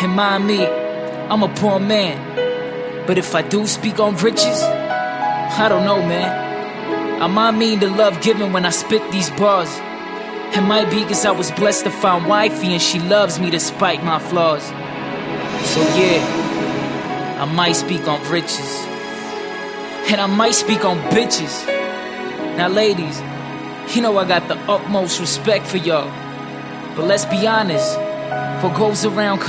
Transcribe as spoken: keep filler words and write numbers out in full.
And mind me, I'm a poor man, but if I do speak on riches, I don't know, man. I might mean the love given when I spit these bars. It might be cause I was blessed to find wifey and she loves me despite my flaws. So yeah, I might speak on riches, and I might speak on bitches. Now ladies, you know I got the utmost respect for y'all, but let's be honest, what goes around